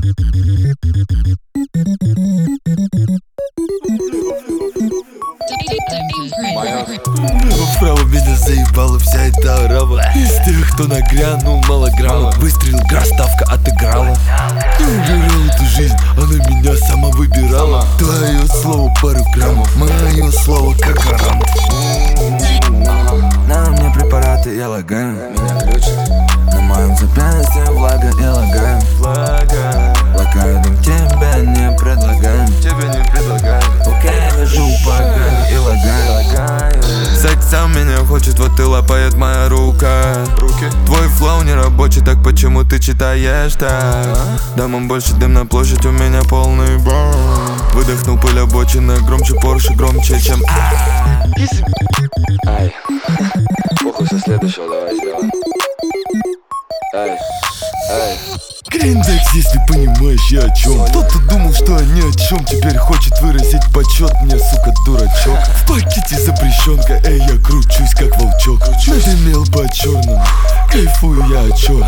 Вправо меня заебала вся эта арава. Из тех, кто нагрянул мало грамма. Выстрел, игра, ставка отыграла. Ты выбирал эту жизнь, она меня сама выбирала. Твое слово пару граммов, мое слово как гарант. На мне препараты, я лагаю. Меня ключ на моем запястье, влага и лагаю. Лакаю дым, тебе не предлагаю. Окей, вижу погань и лагаю. Сексом меня хочет, вот и лапает моя рука. Твой флоу не рабочий, так почему ты читаешь так? Дамам больше дым на площадь, у меня полный бар. Выдохнул пыль обочины, громче Порше, громче, чем Ай, похуй со следующего, давай. Ай. Гриндекс, если понимаешь я о чем. Кто-то думал, что ни о чем, теперь хочет выразить почет. Мне, сука, дурачок. В пакете запрещенка, эй, я кручусь как волчок. Надымел по черному, кайфую я о чем.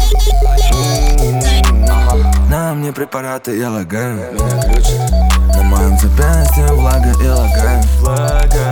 На мне препараты, я лагаю. Меня ключ на моем запястье, влага и лагаю.